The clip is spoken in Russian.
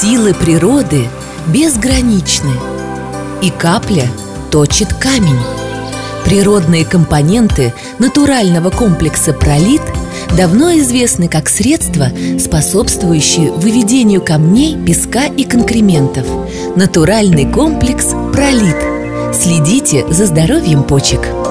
Силы природы безграничны, и капля точит камень. Природные компоненты натурального комплекса «Пролит» давно известны как средства, способствующие выведению камней, песка и конкрементов. Натуральный комплекс «Пролит». Следите за здоровьем почек.